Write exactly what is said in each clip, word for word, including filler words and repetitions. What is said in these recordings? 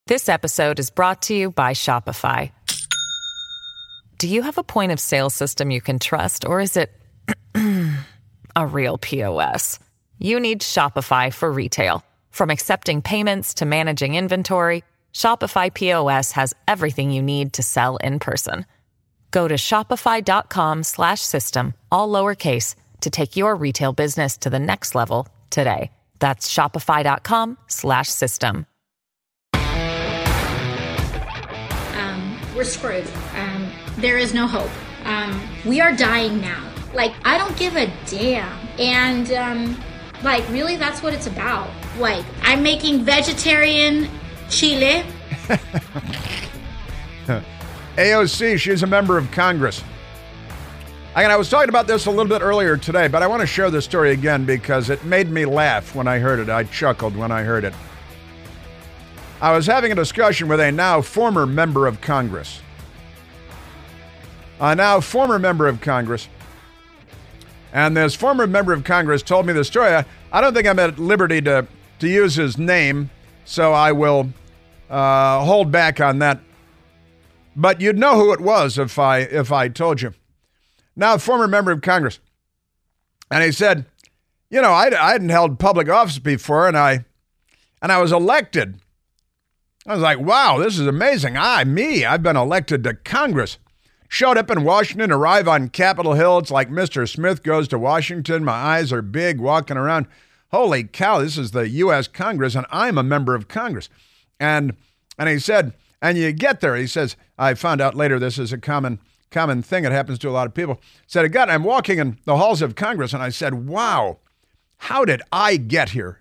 This episode is brought to you by Shopify. Do you have a point of sale system you can trust, or is it a real P O S? You need Shopify for retail. From accepting payments to managing inventory, Shopify P O S has everything you need to sell in person. Go to shopify.com slash system, all lowercase, to take your retail business to the next level today. That's shopify.com slash system. We're screwed. Um, there is no hope. Um, we are dying now. Like, I don't give a damn. And, um, like, really, that's what it's about. Like, I'm making vegetarian chile. A O C, she's a member of Congress. And I was talking about this a little bit earlier today, but I want to share this story again because it made me laugh when I heard it. I chuckled when I heard it. I was having a discussion with a now former member of Congress. A now former member of Congress. And this former member of Congress told me the story. I, I don't think I'm at liberty to, to use his name, so I will uh, hold back on that. But you'd know who it was if I if I told you. Now, former member of Congress. And he said, you know, I, I hadn't held public office before, and I and I was elected. I was like, wow, this is amazing. I, me, I've been elected to Congress. Showed up in Washington, arrive on Capitol Hill. It's like Mister Smith goes to Washington. My eyes are big, walking around. Holy cow, this is the U S Congress, and I'm a member of Congress. And and he said, and you get there, he says, I found out later this is a common common thing. It happens to a lot of people. Said, again, I'm walking in the halls of Congress, and I said, wow, how did I get here?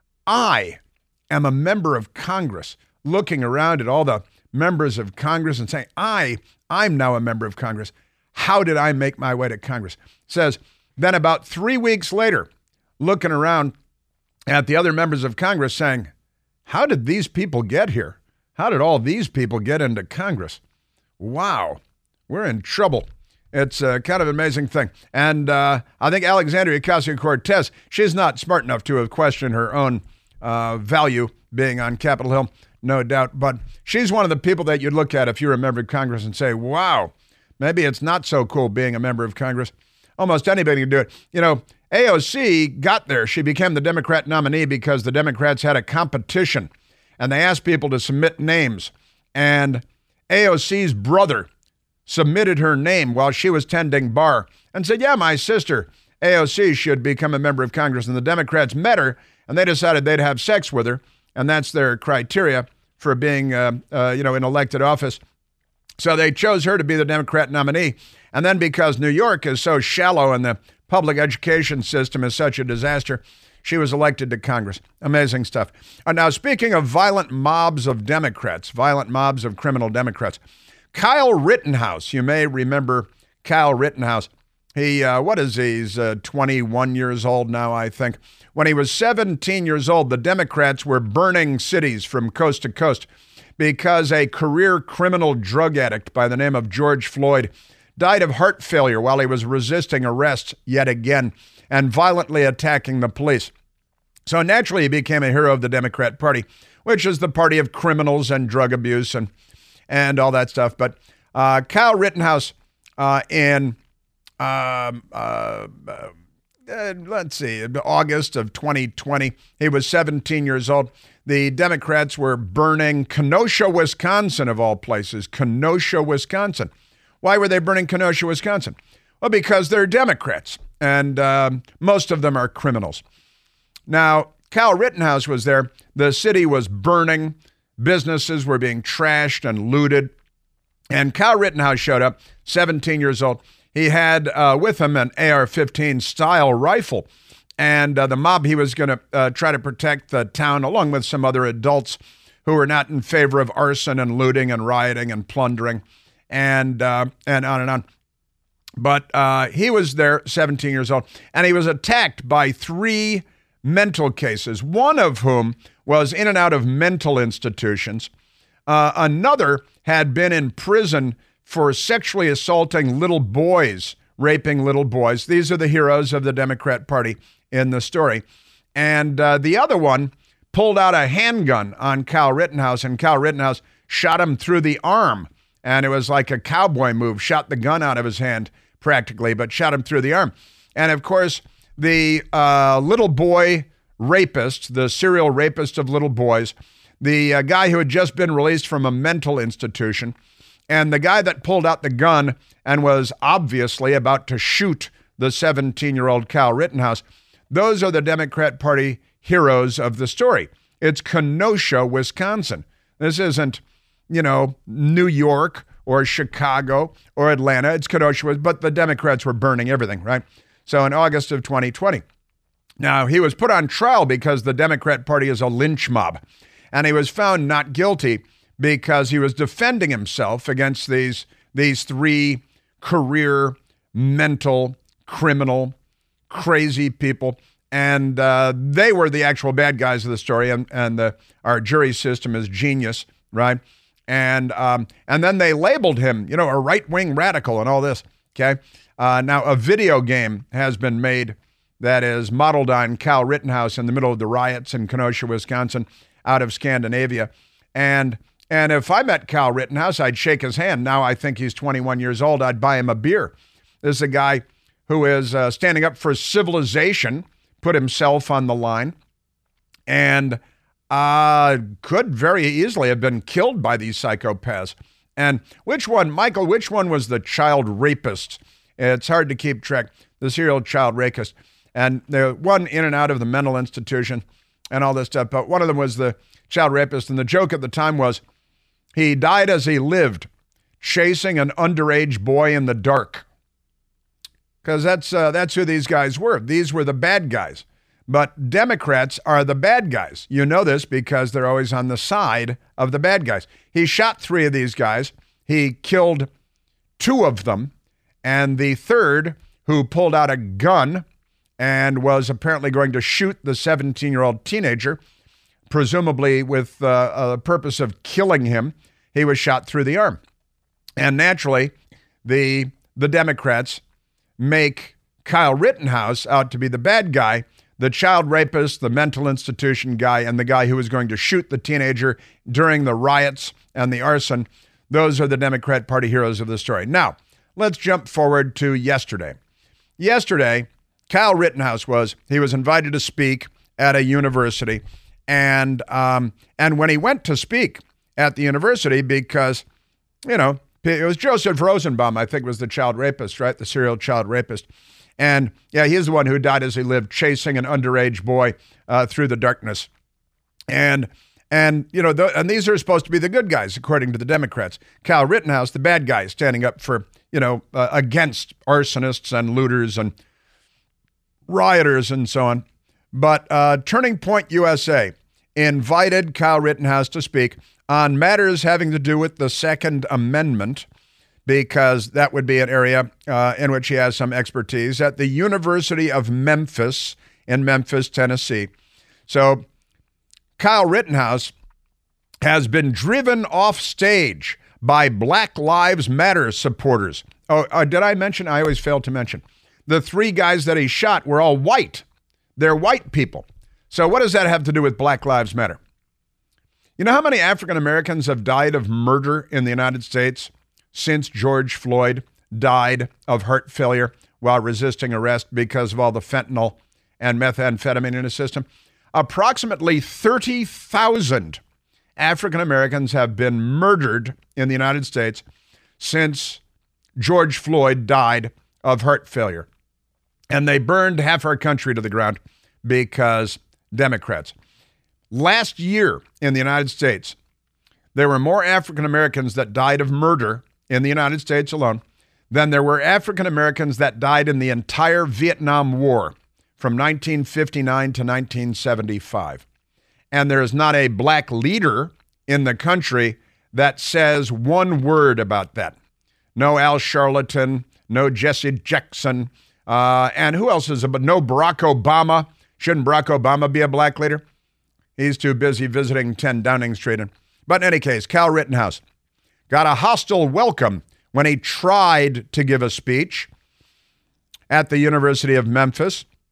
I am a member of Congress. Looking around at all the members of Congress and saying, I, I'm now a member of Congress. How did I make my way to Congress? Says, then about three weeks later, looking around at the other members of Congress saying, how did these people get here? How did all these people get into Congress? Wow, we're in trouble. It's a kind of amazing thing. And uh, I think Alexandria Ocasio-Cortez, she's not smart enough to have questioned her own uh, value being on Capitol Hill. No doubt. But she's one of the people that you'd look at if you're a member of Congress and say, wow, maybe it's not so cool being a member of Congress. Almost anybody can do it. You know, A O C got there. She became the Democrat nominee because the Democrats had a competition and they asked people to submit names. And A O C's brother submitted her name while she was tending bar and said, yeah, my sister, A O C, should become a member of Congress. And the Democrats met her and they decided they'd have sex with her. And that's their criteria for being, uh, uh, you know, in elected office. So they chose her to be the Democrat nominee. And then because New York is so shallow and the public education system is such a disaster, she was elected to Congress. Amazing stuff. Uh, now, speaking of violent mobs of Democrats, violent mobs of criminal Democrats, Kyle Rittenhouse, you may remember Kyle Rittenhouse. He, uh, what is he? He's uh, twenty-one years old now, I think. When he was seventeen years old, the Democrats were burning cities from coast to coast because a career criminal drug addict by the name of George Floyd died of heart failure while he was resisting arrest yet again and violently attacking the police. So naturally, he became a hero of the Democrat Party, which is the party of criminals and drug abuse and, and all that stuff. But uh, Kyle Rittenhouse uh, in... Um, uh, uh, let's see, August of twenty twenty, he was seventeen years old. The Democrats were burning Kenosha, Wisconsin, of all places. Kenosha, Wisconsin. Why were they burning Kenosha, Wisconsin? Well, because they're Democrats, and um, most of them are criminals. Now, Kyle Rittenhouse was there. The city was burning. Businesses were being trashed and looted. And Kyle Rittenhouse showed up, seventeen years old. He had uh, with him an A R fifteen style rifle, and uh, the mob, he was going to uh, try to protect the town along with some other adults who were not in favor of arson and looting and rioting and plundering and uh, and on and on. But uh, he was there, seventeen years old, and he was attacked by three mental cases, one of whom was in and out of mental institutions. Uh, another had been in prison for sexually assaulting little boys, raping little boys. These are the heroes of the Democrat Party in the story. And uh, the other one pulled out a handgun on Kyle Rittenhouse, and Kyle Rittenhouse shot him through the arm. And it was like a cowboy move, shot the gun out of his hand practically, but shot him through the arm. And of course, the uh, little boy rapist, the serial rapist of little boys, the uh, guy who had just been released from a mental institution, and the guy that pulled out the gun and was obviously about to shoot the seventeen-year-old Kyle Rittenhouse, those are the Democrat Party heroes of the story. It's Kenosha, Wisconsin. This isn't, you know, New York or Chicago or Atlanta. It's Kenosha, but the Democrats were burning everything, right? So in August of twenty twenty. Now, he was put on trial because the Democrat Party is a lynch mob, and he was found not guilty because he was defending himself against these, these three career, mental, criminal, crazy people. And uh, they were the actual bad guys of the story, and, and the, our jury system is genius, right? And um, and then they labeled him, you know, a right-wing radical and all this, okay? Uh, now, a video game has been made that is modeled on Kyle Rittenhouse in the middle of the riots in Kenosha, Wisconsin, out of Scandinavia. And and if I met Kyle Rittenhouse, I'd shake his hand. Now I think he's twenty-one years old. I'd buy him a beer. This is a guy who is uh, standing up for civilization, put himself on the line, and uh, could very easily have been killed by these psychopaths. And which one, Michael, which one was the child rapist? It's hard to keep track. The serial child rapist. And the one in and out of the mental institution and all this stuff. But one of them was the child rapist. And the joke at the time was he died as he lived, chasing an underage boy in the dark. Because that's uh, that's who these guys were. These were the bad guys. But Democrats are the bad guys. You know this because they're always on the side of the bad guys. He shot three of these guys. He killed two of them. And the third, who pulled out a gun and was apparently going to shoot the seventeen-year-old teenager, presumably with uh, a purpose of killing him, he was shot through the arm. And naturally, the the Democrats make Kyle Rittenhouse out to be the bad guy, the child rapist, the mental institution guy, and the guy who was going to shoot the teenager during the riots and the arson. Those are the Democrat Party heroes of the story. Now, let's jump forward to yesterday. Yesterday, Kyle Rittenhouse was, he was invited to speak at a university. And um, and when he went to speak at the university, because, you know, it was Joseph Rosenbaum, I think, was the child rapist, right? The serial child rapist. And yeah, he's the one who died as he lived, chasing an underage boy uh, through the darkness. And, and you know, the, and these are supposed to be the good guys, according to the Democrats. Kyle Rittenhouse, the bad guy, standing up for, you know, uh, against arsonists and looters and rioters and so on. But uh, Turning Point U S A invited Kyle Rittenhouse to speak on matters having to do with the Second Amendment, because that would be an area uh, in which he has some expertise, at the University of Memphis in Memphis, Tennessee. So Kyle Rittenhouse has been driven off stage by Black Lives Matter supporters. Oh, uh, did I mention? I always fail to mention. The three guys that he shot were all white. They're white people. So what does that have to do with Black Lives Matter? You know how many African Americans have died of murder in the United States since George Floyd died of heart failure while resisting arrest because of all the fentanyl and methamphetamine in his system? Approximately thirty thousand African Americans have been murdered in the United States since George Floyd died of heart failure. And they burned half our country to the ground because Democrats. Last year in the United States, there were more African Americans that died of murder in the United States alone than there were African Americans that died in the entire Vietnam War from nineteen fifty-nine to nineteen seventy-five. And there is not a black leader in the country that says one word about that. No Al Sharpton, no Jesse Jackson, uh, and who else is it? But no Barack Obama. Shouldn't Barack Obama be a black leader? He's too busy visiting ten Downing Street. But in any case, Kyle Rittenhouse got a hostile welcome when he tried to give a speech at the University of Memphis.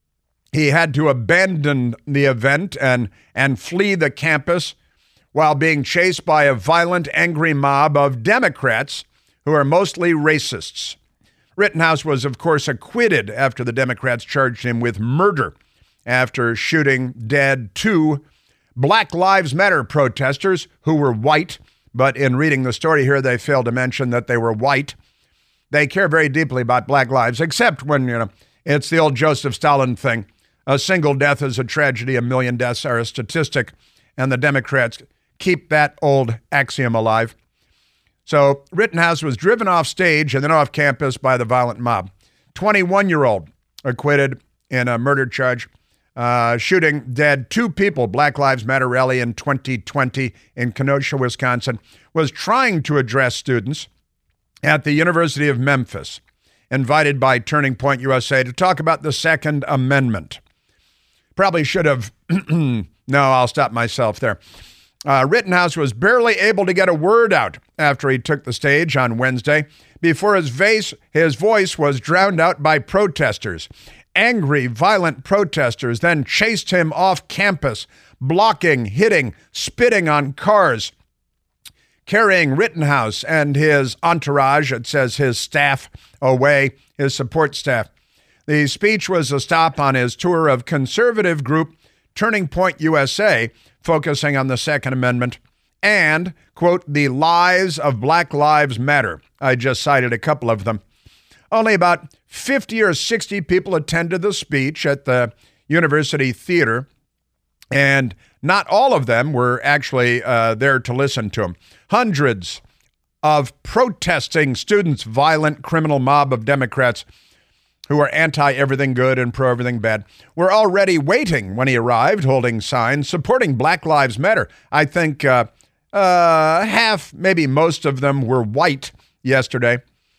He had to abandon the event and, and flee the campus while being chased by a violent, angry mob of Democrats who are mostly racists. Rittenhouse was, of course, acquitted after the Democrats charged him with murder after shooting dead two Black Lives Matter protesters who were white. But in reading the story here, they failed to mention that they were white. They care very deeply about black lives, except when, you know, it's the old Joseph Stalin thing. A single death is a tragedy. A million deaths are a statistic. And the Democrats keep that old axiom alive. So Rittenhouse was driven off stage and then off campus by the violent mob. twenty-one-year-old acquitted in a murder charge, uh, shooting dead two people. Black Lives Matter rally in twenty twenty in Kenosha, Wisconsin, was trying to address students at the University of Memphis, invited by Turning Point U S A to talk about the Second Amendment. Probably should have, no, I'll stop myself there. Uh, Rittenhouse was barely able to get a word out after he took the stage on Wednesday before his, vase, his voice was drowned out by protesters. Angry, violent protesters then chased him off campus, blocking, hitting, spitting on cars, carrying Rittenhouse and his entourage, it says his staff, away, his support staff. The speech was a stop on his tour of conservative group Turning Point U S A, focusing on the Second Amendment and, quote, the lies of Black Lives Matter. I just cited a couple of them. Only about fifty or sixty people attended the speech at the University Theater, and not all of them were actually uh, there to listen to him. Hundreds of protesting students, violent criminal mob of Democrats who are anti-everything good and pro-everything bad, were already waiting when he arrived, holding signs supporting Black Lives Matter. I think uh, uh, half, maybe most of them were white yesterday.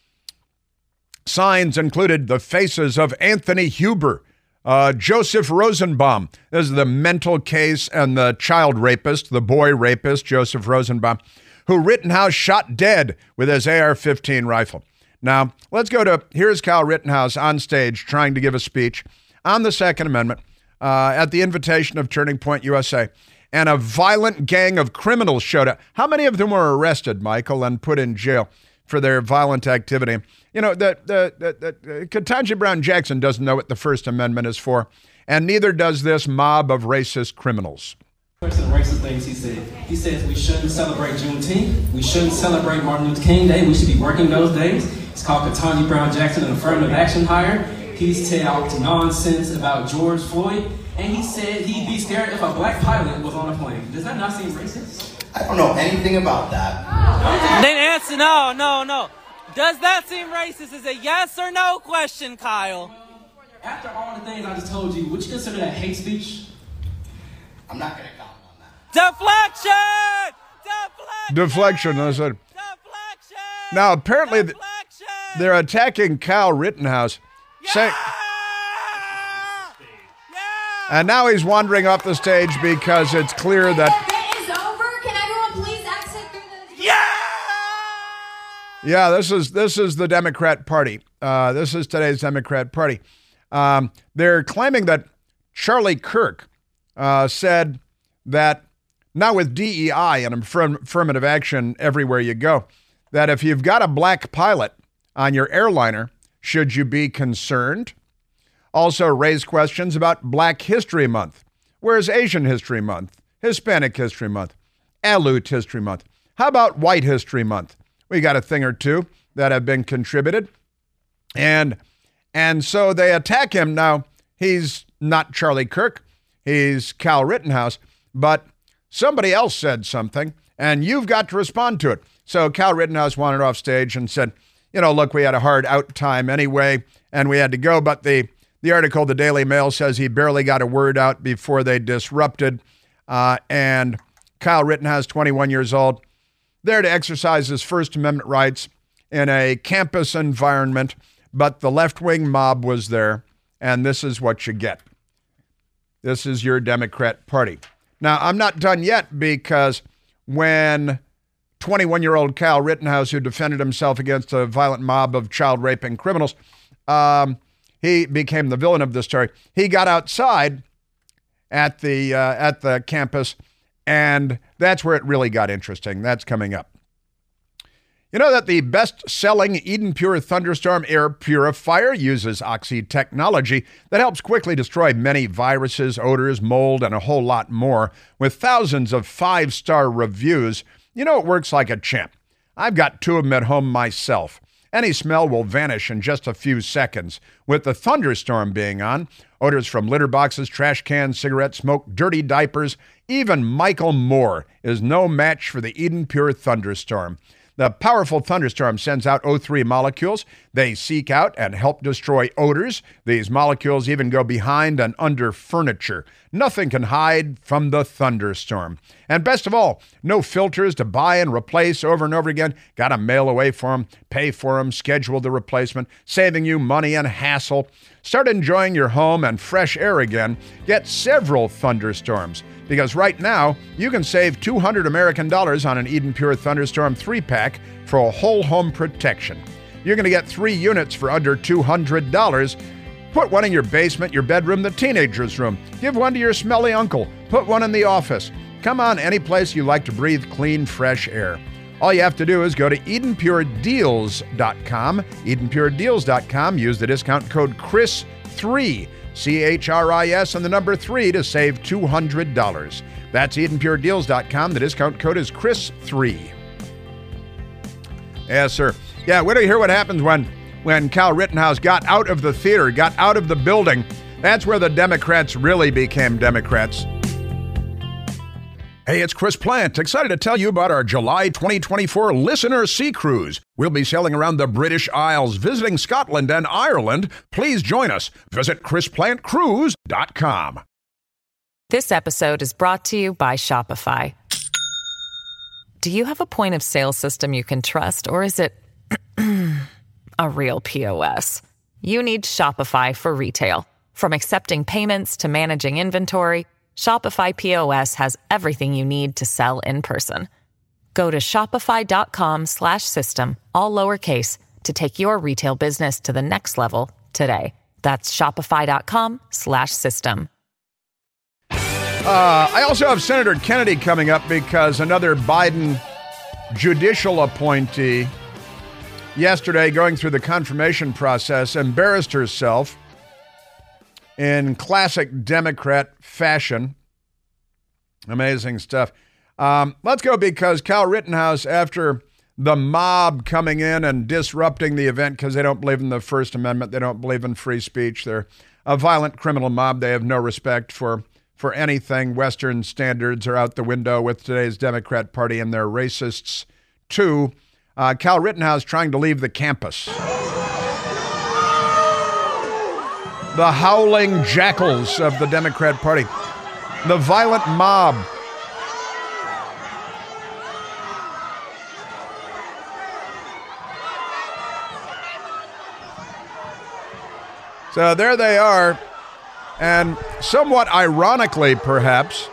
Signs included the faces of Anthony Huber, uh, Joseph Rosenbaum. This is the mental case and the child rapist, the boy rapist, Joseph Rosenbaum, who Rittenhouse shot dead with his A R fifteen rifle. Now, let's go to, here's Kyle Rittenhouse on stage trying to give a speech on the Second Amendment uh, at the invitation of Turning Point U S A. And a violent gang of criminals showed up. How many of them were arrested, Michael, and put in jail for their violent activity? You know, the, the, the, the Ketanji Brown Jackson doesn't know what the First Amendment is for, and neither does this mob of racist criminals. Some racist things he said. He says we shouldn't celebrate Juneteenth. We shouldn't celebrate Martin Luther King Day. We should be working those days. It's called Ketanji Brown Jackson, an affirmative action hire. He's talked nonsense about George Floyd, and he said he'd be scared if a black pilot was on a plane. Does that not seem racist? I don't know anything about that. Then answer no, no, no. Does that seem racist? Is a yes or no question, Kyle. After all the things I just told you, would you consider that hate speech? I'm not going to comment on that. Deflection! Deflection! Deflection, I said. Deflection! Now, apparently, th- Deflection! they're attacking Kyle Rittenhouse. Yeah! Say- Yeah! and now he's wandering off the stage because it's clear that... It is over. Can everyone please exit through the... Yeah! Yeah, this is this is the Democrat Party. Uh, this is today's Democrat Party. Um, they're claiming that Charlie Kirk uh, said that, now with D E I and affirm- affirmative action everywhere you go, that if you've got a black pilot on your airliner, should you be concerned? Also raised questions about Black History Month. Where's Asian History Month? Hispanic History Month? Aleut History Month? How about White History Month? We got a thing or two that have been contributed. And and so they attack him. Now, he's not Charlie Kirk. He's Kyle Rittenhouse. But somebody else said something, and you've got to respond to it. So Kyle Rittenhouse wandered off stage and said, you know, look, we had a hard out time anyway, and we had to go. But the, the article, the Daily Mail, says he barely got a word out before they disrupted. Uh, and Kyle Rittenhouse, twenty-one years old, there to exercise his First Amendment rights in a campus environment. But the left-wing mob was there, and this is what you get. This is your Democrat Party. Now, I'm not done yet, because when twenty-one-year-old Kyle Rittenhouse, who defended himself against a violent mob of child raping criminals, um, he became the villain of the story. He got outside at the uh, at the campus, and that's where it really got interesting. That's coming up. You know that the best-selling Eden Pure Thunderstorm Air Purifier uses Oxy technology that helps quickly destroy many viruses, odors, mold, and a whole lot more. With thousands of five-star reviews, you know it works like a champ. I've got two of them at home myself. Any smell will vanish in just a few seconds. With the thunderstorm being on, odors from litter boxes, trash cans, cigarette smoke, dirty diapers, even Michael Moore is no match for the Eden Pure Thunderstorm. The powerful thunderstorm sends out O three molecules. They seek out and help destroy odors. These molecules even go behind and under furniture. Nothing can hide from the thunderstorm. And best of all, no filters to buy and replace over and over again. Got to mail away for them, pay for them, schedule the replacement, saving you money and hassle. Start enjoying your home and fresh air again. Get several thunderstorms. Because right now, you can save two hundred American dollars on an Eden Pure Thunderstorm three-pack for a whole home protection. You're going to get three units for under two hundred dollars. Put one in your basement, your bedroom, the teenager's room. Give one to your smelly uncle. Put one in the office. Come on, any place you like to breathe clean, fresh air. All you have to do is go to Eden Pure Deals dot com. Eden Pure Deals dot com. Use the discount code C H R I S three. C H R I S and the number three to save two hundred dollars. That's Eden Pure Deals dot com. The discount code is C H R I S three. Yes, sir. Yeah, wait till you hear what happens when, when Kyle Rittenhouse got out of the theater, got out of the building. That's where the Democrats really became Democrats. Hey, it's Chris Plant, excited to tell you about our July twenty twenty-four Listener Sea Cruise. We'll be sailing around the British Isles, visiting Scotland and Ireland. Please join us. Visit chris plant cruise dot com. This episode is brought to you by Shopify. Do you have a point of sale system you can trust, or is it a real P O S? You need Shopify for retail. From accepting payments to managing inventory, Shopify P O S has everything you need to sell in person. Go to shopify.com slash system, all lowercase, to take your retail business to the next level today. That's shopify.com slash system. Uh, I also have Senator Kennedy coming up because another Biden judicial appointee yesterday, going through the confirmation process, embarrassed herself in classic Democrat fashion. Amazing stuff. Um, let's go because Kyle Rittenhouse, after the mob coming in and disrupting the event because they don't believe in the First Amendment, they don't believe in free speech, they're a violent criminal mob. They have no respect for, for anything. Western standards are out the window with today's Democrat Party, and they're racists too. Uh, Kyle Rittenhouse trying to leave the campus. The howling jackals of the Democrat Party. The violent mob. So there they are. And somewhat ironically, perhaps,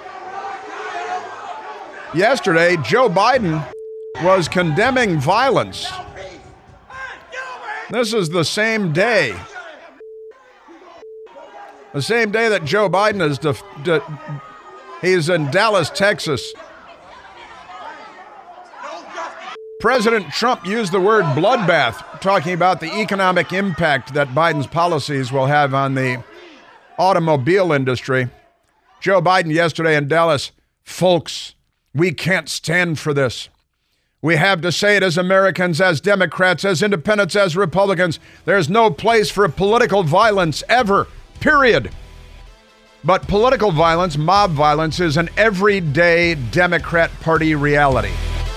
yesterday, Joe Biden was condemning violence. This is the same day. The same day that Joe Biden is, def- de- he's in Dallas, Texas. President Trump used the word bloodbath, talking about the economic impact that Biden's policies will have on the automobile industry. Joe Biden yesterday in Dallas, folks, we can't stand for this. We have to say it as Americans, as Democrats, as independents, as Republicans. There's no place for political violence ever. Period. But political violence, mob violence, is an everyday Democrat Party reality.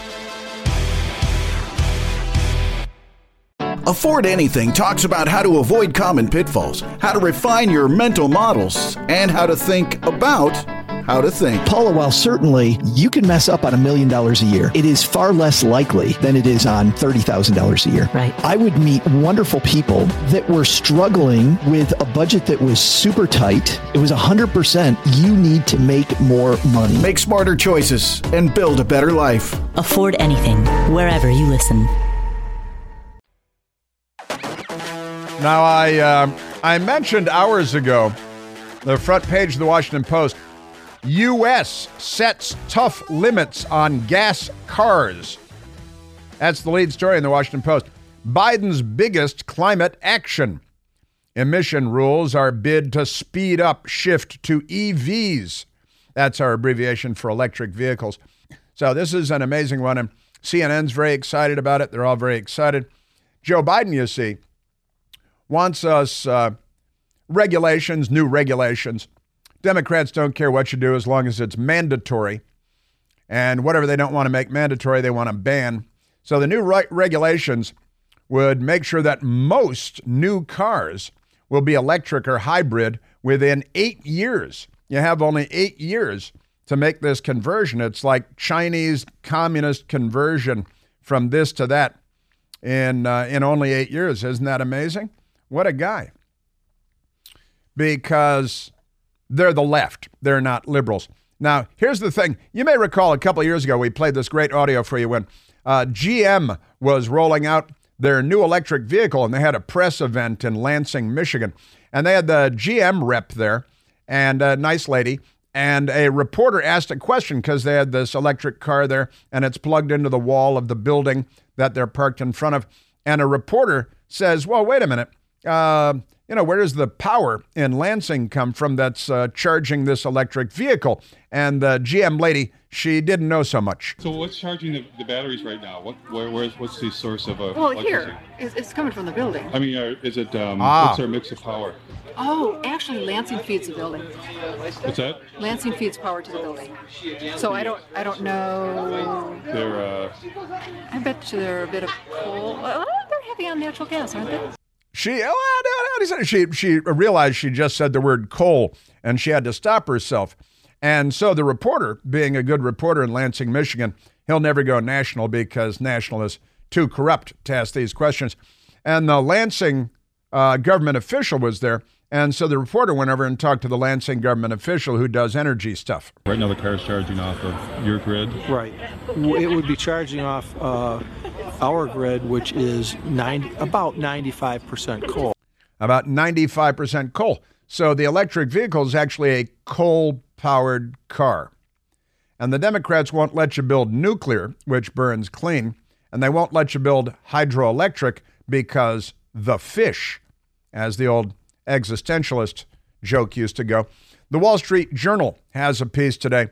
Afford Anything talks about how to avoid common pitfalls, how to refine your mental models, and how to think about how to think. Paula, while certainly you can mess up on a million dollars a year, it is far less likely than it is on thirty thousand dollars a year. Right. I would meet wonderful people that were struggling with a budget that was super tight. It was one hundred percent you need to make more money. Make smarter choices and build a better life. Afford Anything, wherever you listen. Now, I uh, I mentioned hours ago, the front page of the Washington Post, U S sets tough limits on gas cars. That's the lead story in the Washington Post. Biden's biggest climate action. Emission rules are bid to speed up shift to E Vs. That's our abbreviation for electric vehicles. So this is an amazing one, and C N N's very excited about it. They're all very excited. Joe Biden, you see, wants us uh, regulations, new regulations. Democrats don't care what you do as long as it's mandatory. And whatever they don't want to make mandatory, they want to ban. So the new re- regulations would make sure that most new cars will be electric or hybrid within eight years. You have only eight years to make this conversion. It's like Chinese communist conversion from this to that in uh, in only eight years. Isn't that amazing? What a guy. Because they're the left. They're not liberals. Now, here's the thing. You may recall a couple of years ago, we played this great audio for you when uh, G M was rolling out their new electric vehicle, and they had a press event in Lansing, Michigan. And they had the G M rep there, and a nice lady, and a reporter asked a question because they had this electric car there, and it's plugged into the wall of the building that they're parked in front of. And a reporter says, well, wait a minute. Uh, you know, where does the power in Lansing come from that's uh, charging this electric vehicle? And the G M lady, she didn't know so much. So what's charging the, the batteries right now? What, where, where's, what's the source of a Well, here, it's, it's coming from the building. I mean, uh, is it, um, Ah. what's our mix of power? Oh, actually, Lansing feeds the building. What's that? Lansing feeds power to the building. So I don't, I don't know. They're, uh, I bet you they're a bit of coal. Well, they're heavy on natural gas, aren't they? She, oh, she, she realized she just said the word coal, and she had to stop herself. And so the reporter, being a good reporter in Lansing, Michigan, he'll never go national because national is too corrupt to ask these questions. And the Lansing uh, government official was there. And so the reporter went over and talked to the Lansing government official who does energy stuff. right now the car's charging off of your grid? Right. It would be charging off uh, our grid, which is ninety, about ninety-five percent coal. About ninety-five percent coal. So the electric vehicle is actually a coal-powered car. And the Democrats won't let you build nuclear, which burns clean, and they won't let you build hydroelectric because the fish, as the old existentialist joke used to go. The Wall Street Journal has a piece today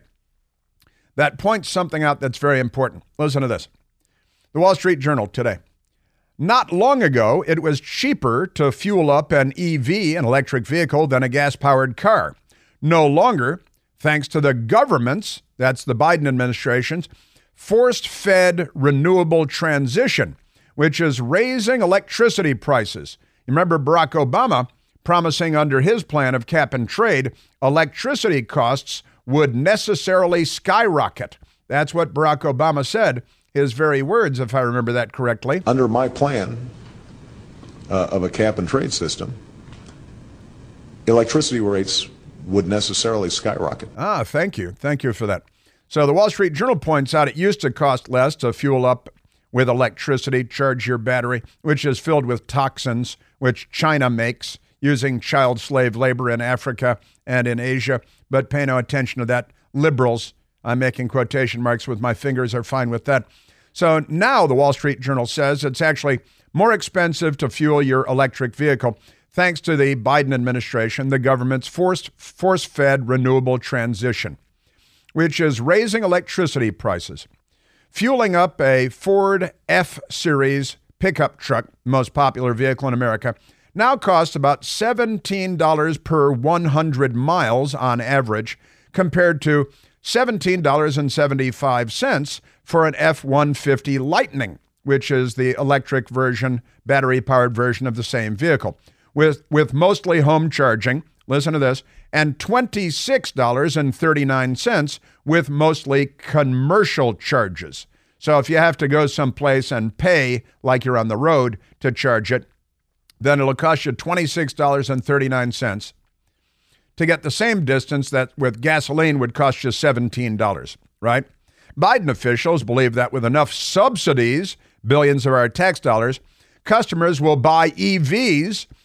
that points something out that's very important. Listen to this. The Wall Street Journal today. Not long ago, it was cheaper to fuel up an E V, an electric vehicle, than a gas-powered car. No longer, thanks to the government's, that's the Biden administration's, forced-fed renewable transition, which is raising electricity prices. You remember Barack Obama promising under his plan of cap and trade, electricity costs would necessarily skyrocket. That's what Barack Obama said, his very words, if I remember that correctly. Under my plan uh, of a cap and trade system, electricity rates would necessarily skyrocket. Ah, thank you. Thank you for that. So the Wall Street Journal points out it used to cost less to fuel up with electricity, charge your battery, which is filled with toxins, which China makes using child slave labor in Africa and in Asia. But pay no attention to that. Liberals, I'm making quotation marks with my fingers, are fine with that. So now the Wall Street Journal says it's actually more expensive to fuel your electric vehicle thanks to the Biden administration, the government's forced, force-fed renewable transition, which is raising electricity prices. Fueling up a Ford F-Series pickup truck, most popular vehicle in America, now costs about seventeen dollars per one hundred miles on average, compared to seventeen dollars and seventy-five cents for an F one fifty Lightning, which is the electric version, battery-powered version of the same vehicle, with, with mostly home charging, listen to this, and twenty-six dollars and thirty-nine cents with mostly commercial charges. So if you have to go someplace and pay like you're on the road to charge it, then it'll cost you twenty-six dollars and thirty-nine cents to get the same distance that with gasoline would cost you seventeen dollars, right? Biden officials believe that with enough subsidies, billions of our tax dollars, customers will buy E Vs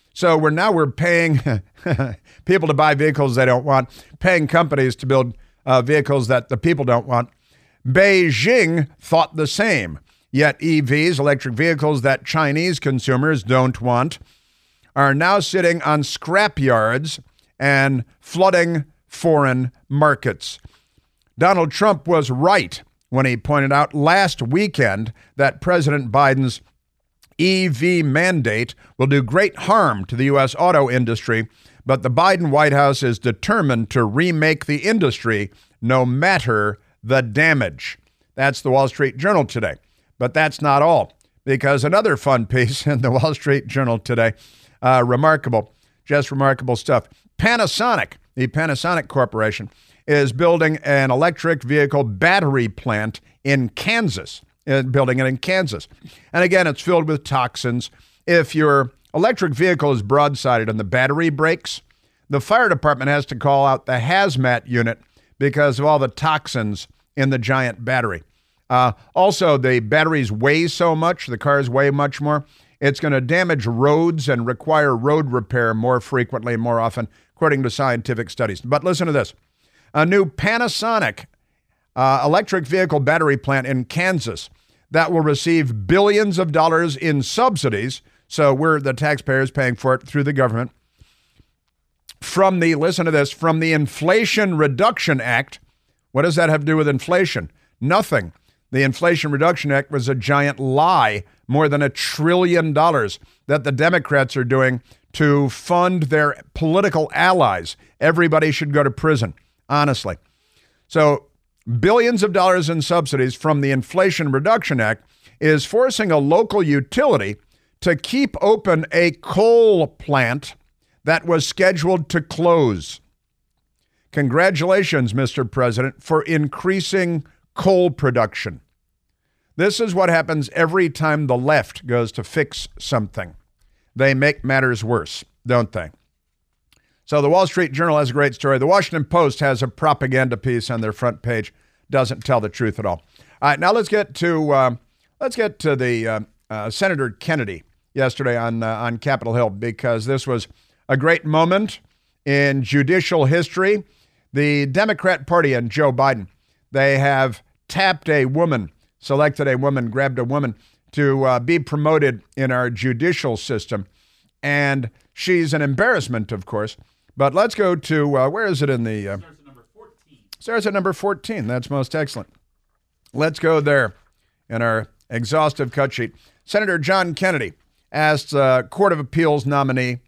So we're now we're paying people to buy vehicles they don't want, paying companies to build uh, vehicles that the people don't want. Beijing thought the same. Yet E Vs, electric vehicles that Chinese consumers don't want, are now sitting on scrap yards and flooding foreign markets. Donald Trump was right when he pointed out last weekend that President Biden's E V mandate will do great harm to the U S auto industry, but the Biden White House is determined to remake the industry no matter the damage. That's the Wall Street Journal today. But that's not all, because another fun piece in the Wall Street Journal today, uh, remarkable, just remarkable stuff. Panasonic, the Panasonic Corporation, is building an electric vehicle battery plant in Kansas, uh, building it in Kansas. And again, it's filled with toxins. If your electric vehicle is broadsided and the battery breaks, the fire department has to call out the hazmat unit because of all the toxins in the giant battery. Uh, also, the batteries weigh so much, the cars weigh much more, it's going to damage roads and require road repair more frequently and more often, according to scientific studies. But listen to this. A new Panasonic uh, electric vehicle battery plant in Kansas that will receive billions of dollars in subsidies, so we're the taxpayers paying for it through the government, from the, listen to this, from the Inflation Reduction Act. What does that have to do with inflation? Nothing. The Inflation Reduction Act was a giant lie, more than a trillion dollars that the Democrats are doing to fund their political allies. Everybody should go to prison, honestly. So billions of dollars in subsidies from the Inflation Reduction Act is forcing a local utility to keep open a coal plant that was scheduled to close. Congratulations, Mister President, for increasing coal production. This is what happens every time the left goes to fix something. They make matters worse, don't they? So the Wall Street Journal has a great story. The Washington Post has a propaganda piece on their front page. Doesn't tell the truth at all. All right, now let's get to uh, let's get to the uh, uh, Senator Kennedy yesterday on uh, on Capitol Hill, because this was a great moment in judicial history. The Democrat Party and Joe Biden, they have tapped a woman, selected a woman, grabbed a woman to uh, be promoted in our judicial system. And she's an embarrassment, of course. But let's go to, uh, where is it in the... Uh, starts at number fourteen. Starts at number fourteen. That's most excellent. Let's go there in our exhaustive cut sheet. Senator John Kennedy asked uh, Court of Appeals nominee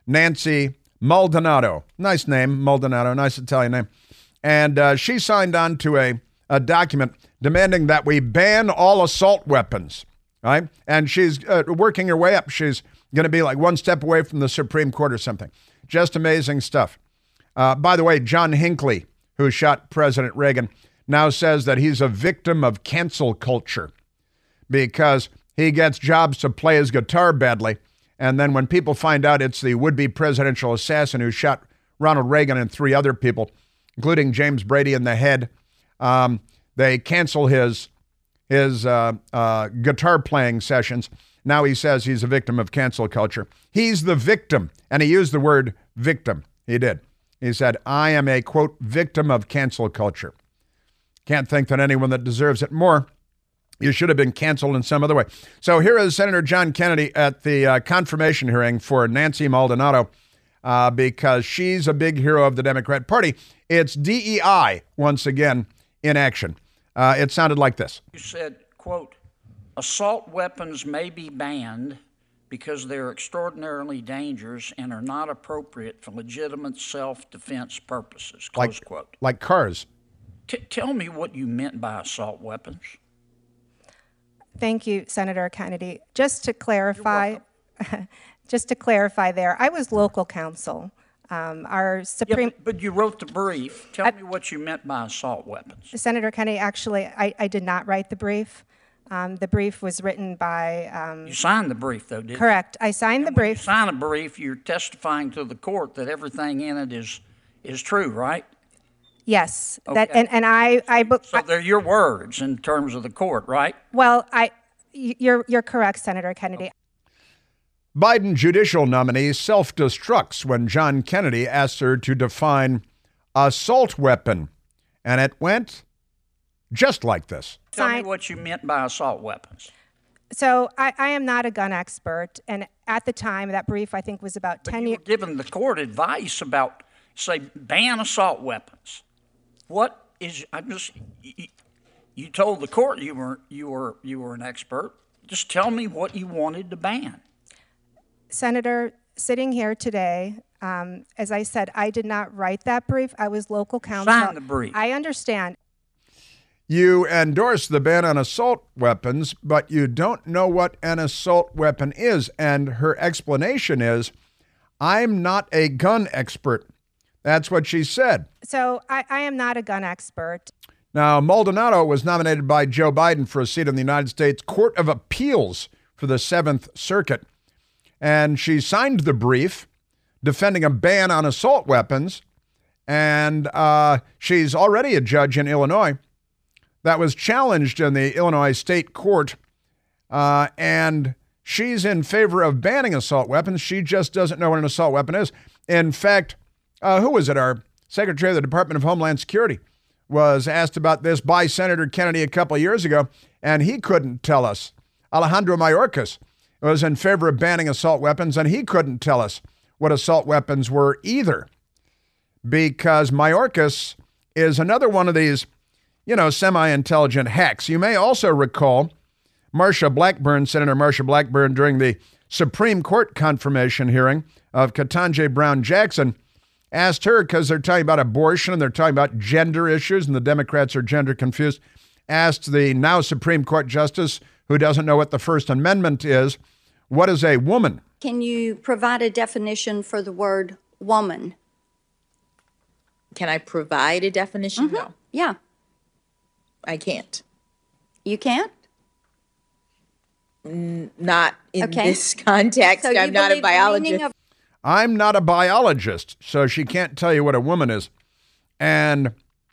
Nancy Maldonado. Nice name, Maldonado, nice Italian name. And uh, she signed on to a, a document demanding that we ban all assault weapons, right? And she's uh, working her way up. She's going to be like one step away from the Supreme Court or something. Just amazing stuff. Uh, by the way, John Hinckley, who shot President Reagan, now says that he's a victim of cancel culture because he gets jobs to play his guitar badly. And then when people find out it's the would-be presidential assassin who shot Ronald Reagan and three other people, including James Brady in the head, um, they cancel his his uh, uh, guitar playing sessions. Now he says he's a victim of cancel culture. He's the victim. And he used the word victim. He did. He said, I am a, quote, victim of cancel culture. Can't think that anyone that deserves it more. You should have been canceled in some other way. So here is Senator John Kennedy at the uh, confirmation hearing for Nancy Maldonado uh, because she's a big hero of the Democrat Party. It's D E I, once again, in action. Uh, it sounded like this. You said, quote, assault weapons may be banned because they're extraordinarily dangerous and are not appropriate for legitimate self-defense purposes, close like, quote. Like cars. T- tell me what you meant by assault weapons. Thank you, Senator Kennedy. Just to clarify, just to clarify there, I was local counsel. Um, our Supreme... Yeah, but, but you wrote the brief. Tell I, me what you meant by assault weapons. Senator Kennedy, actually, I, I did not write the brief. Um, the brief was written by... Um, you signed the brief, though, didn't correct. you? Correct. I signed and the brief. You sign a brief, you're testifying to the court that everything in it is is true, right? Yes. Okay. That and, and I... I so they're your words in terms of the court, right? Well, I, you're, you're correct, Senator Kennedy. Okay. Biden judicial nominee self-destructs when John Kennedy asks her to define assault weapon. And it went just like this. Tell me what you meant by assault weapons. So I, I am not a gun expert. And at the time, that brief, I think, was about But ten you years. were giving the court advice about, say, ban assault weapons. What is, I'm just, you, you told the court you were, you were, you were an expert. Just tell me what you wanted to ban. Senator, sitting here today, um, as I said, I did not write that brief. I was local counsel. Sign the brief. I understand. You endorse the ban on assault weapons, but you don't know what an assault weapon is. And her explanation is, I'm not a gun expert. That's what she said. So I, I am not a gun expert. Now, Maldonado was nominated by Joe Biden for a seat in the United States Court of Appeals for the Seventh Circuit. And she signed the brief defending a ban on assault weapons. And uh, she's already a judge in Illinois. That was challenged in the Illinois State Court. Uh, and she's in favor of banning assault weapons. She just doesn't know what an assault weapon is. In fact, uh, who was it? Our Secretary of the Department of Homeland Security was asked about this by Senator Kennedy a couple of years ago, and he couldn't tell us. Alejandro Mayorkas was in favor of banning assault weapons, and he couldn't tell us what assault weapons were either, because Mayorkas is another one of these, you know, semi-intelligent hacks. You may also recall Marsha Blackburn, Senator Marsha Blackburn, during the Supreme Court confirmation hearing of Ketanji Brown Jackson, asked her, because they're talking about abortion and they're talking about gender issues, and the Democrats are gender confused, asked the now Supreme Court Justice, who doesn't know what the First Amendment is, what is a woman? Can you provide a definition for the word woman? Can I provide a definition? Mm-hmm. No. Yeah. I can't. You can't? N- not in Okay. this context. So you I'm not a believe the meaning biologist. of- I'm not a biologist, so she can't tell you what a woman is. And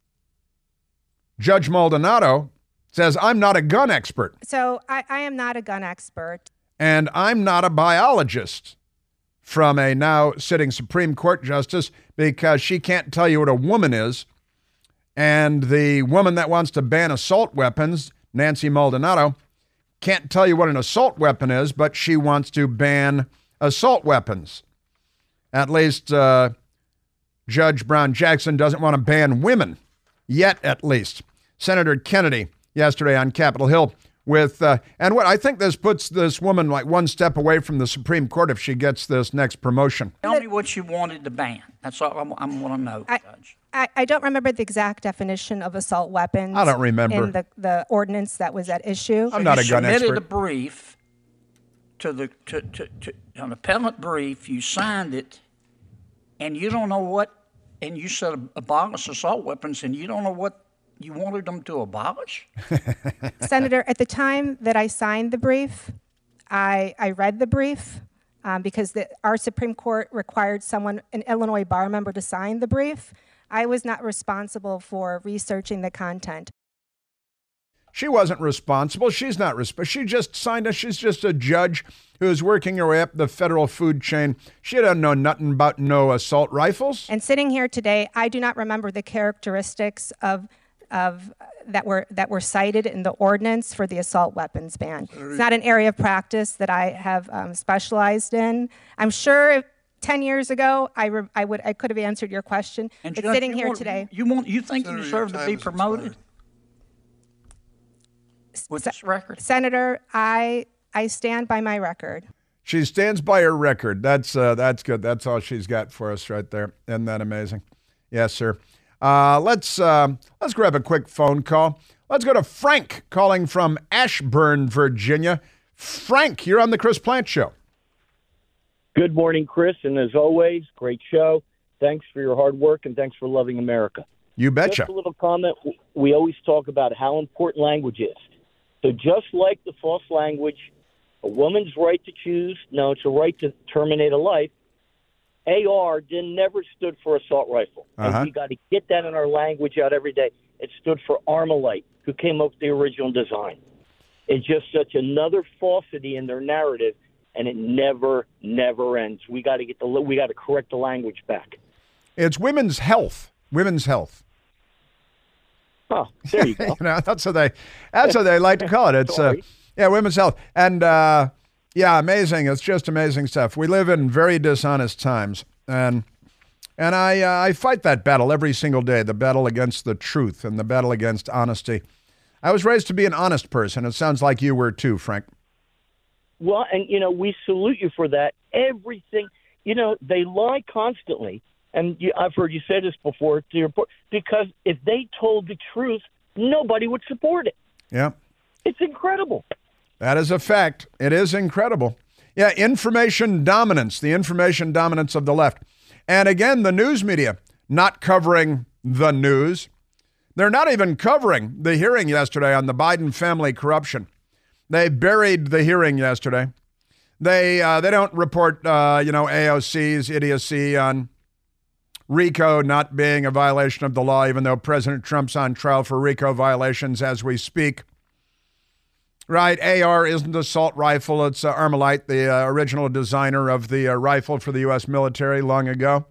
Judge Maldonado says, I'm not a gun expert, So I, I am not a gun expert. and I'm not a biologist, from a now sitting Supreme Court justice, because she can't tell you what a woman is. And the woman that wants to ban assault weapons, Nancy Maldonado, can't tell you what an assault weapon is, but she wants to ban assault weapons. At least uh, Judge Brown Jackson doesn't want to ban women, yet at least. Senator Kennedy yesterday on Capitol Hill with, uh, and what I think this puts this woman like one step away from the Supreme Court if she gets this next promotion. Tell me what you wanted to ban. That's all I'm, I'm want to know, I, Judge. I, I don't remember the exact definition of assault weapons. I don't remember. In the, the ordinance that was at issue. I'm not a gun You submitted expert. a brief to the to, to, to an appellate brief. You signed it, and you don't know what. And you said abolish assault weapons, and you don't know what you wanted them to abolish. Senator, at the time that I signed the brief, I, I read the brief um, because the, our Supreme Court required someone, an Illinois bar member, to sign the brief. I was not responsible for researching the content. She wasn't responsible. She's not responsible. She just signed it. She's just a judge who's working her way up the federal food chain. She doesn't know nothing about no assault rifles. And sitting here today, I do not remember the characteristics of of that were that were cited in the ordinance for the assault weapons ban. It's not an area of practice that I have um, specialized in. I'm sure if ten years ago I re- I would I could have answered your question. And but Judge, sitting you here want, today, you want you think Senator, you your deserve to time be has promoted with this record? Senator, I I stand by my record. She stands by her record. That's uh, that's good. That's all she's got for us right there. Isn't that amazing? Yes, sir. Uh, let's uh, let's grab a quick phone call. Let's go to Frank calling from Ashburn, Virginia. Frank, you're on the Chris Plante Show. Good morning, Chris, and as always, great show. Thanks for your hard work, and thanks for loving America. You betcha. Just a little comment. We always talk about how important language is. So just like the false language, a woman's right to choose, no, it's a right to terminate a life. A R didn't never stood for assault rifle. Uh-huh. And we got to get that in our language out every day. It stood for Armalite, who came up with the original design. It's just such another falsity in their narrative and it never, never ends. We got to get the we got to correct the language back. It's women's health. Women's health. Oh, there you go. you know, that's what they that's what they like to call it. It's uh, yeah, women's health. And uh, yeah, amazing. It's just amazing stuff. We live in very dishonest times, and and I uh, I fight that battle every single day. The battle against the truth and the battle against honesty. I was raised to be an honest person. It sounds like you were too, Frank. Well, and you know, we salute you for that. Everything, you know, they lie constantly. And you, I've heard you say this before to your report, because if they told the truth, nobody would support it. Yeah. It's incredible. That is a fact. It is incredible. Yeah, information dominance, the information dominance of the left. And again, the news media not covering the news. They're not even covering the hearing yesterday on the Biden family corruption. They buried the hearing yesterday. They uh, they don't report, uh, you know, A O C's idiocy on RICO not being a violation of the law, even though President Trump's on trial for RICO violations as we speak. Right, A R isn't assault rifle. It's uh, Armalite, the uh, original designer of the uh, rifle for the U S military long ago.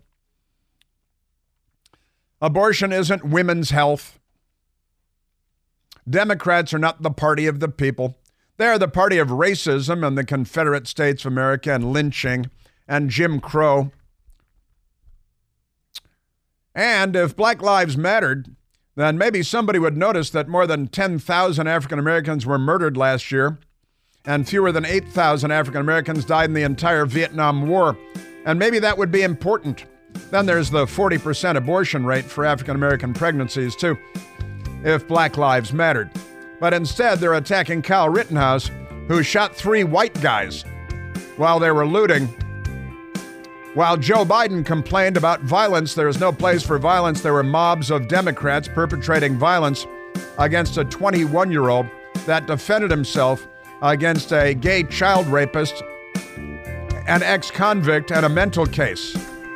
Abortion isn't women's health. Democrats are not the party of the people. They are the party of racism and the Confederate States of America and lynching and Jim Crow. And if Black Lives mattered, then maybe somebody would notice that more than ten thousand African Americans were murdered last year, and fewer than eight thousand African Americans died in the entire Vietnam War. And maybe that would be important. Then there's the forty percent abortion rate for African American pregnancies, too, if Black Lives mattered. But instead, they're attacking Kyle Rittenhouse, who shot three white guys while they were looting. While Joe Biden complained about violence, there is no place for violence. There were mobs of Democrats perpetrating violence against a twenty-one-year-old that defended himself against a gay child rapist, an ex-convict, and a mental case.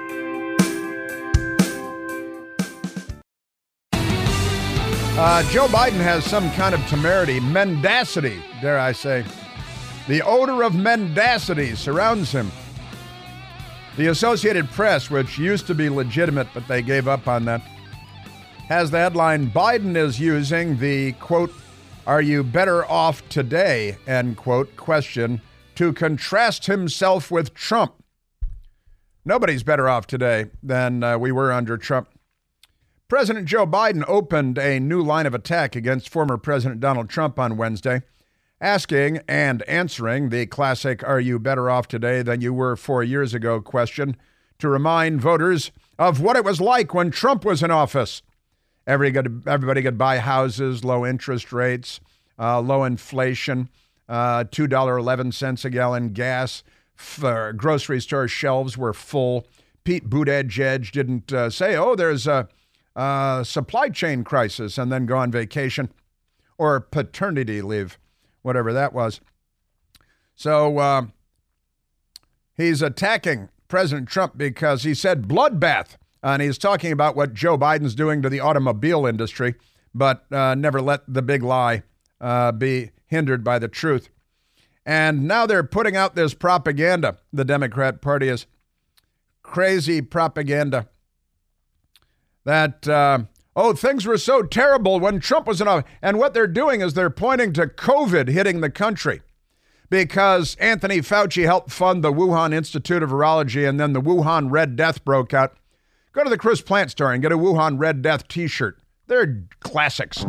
Uh, Joe Biden has some kind of temerity, mendacity, dare I say. The odor of mendacity surrounds him. The Associated Press, which used to be legitimate, but they gave up on that, has the headline, Biden is using the, quote, are you better off today, end quote, question to contrast himself with Trump. Nobody's better off today than uh, we were under Trump. President Joe Biden opened a new line of attack against former President Donald Trump on Wednesday, asking and answering the classic, are you better off today than you were four years ago question to remind voters of what it was like when Trump was in office. Everybody could buy houses, low interest rates, uh, low inflation, uh, two dollars and eleven cents a gallon gas, f- grocery store shelves were full. Pete Buttigieg didn't uh, say, oh, there's a, a supply chain crisis and then go on vacation or paternity leave. Whatever that was. So uh, he's attacking President Trump because he said bloodbath. And he's talking about what Joe Biden's doing to the automobile industry, but uh, never let the big lie uh, be hindered by the truth. And now they're putting out this propaganda. The Democrat Party is crazy propaganda that... Uh, Oh, things were so terrible when Trump was in office. And what they're doing is they're pointing to COVID hitting the country because Anthony Fauci helped fund the Wuhan Institute of Virology, and then the Wuhan Red Death broke out. Go to the Chris Plant store and get a Wuhan Red Death t-shirt. They're classics.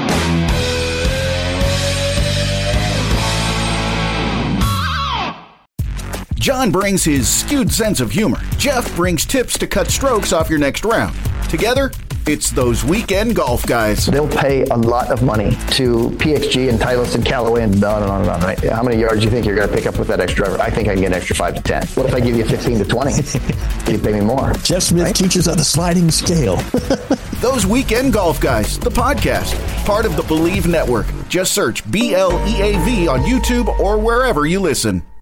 John brings his skewed sense of humor. Jeff brings tips to cut strokes off your next round. Together, it's those weekend golf guys. They'll pay a lot of money to P X G and Titleist and Callaway and on and on and on, right? How many yards do you think you're going to pick up with that extra driver? I think I can get an extra five to ten. What if I give you fifteen to twenty? You pay me more. Jeff Smith right? teaches on a sliding scale. Those weekend golf guys, the podcast, part of the Believe Network. Just search B L E A V on YouTube or wherever you listen.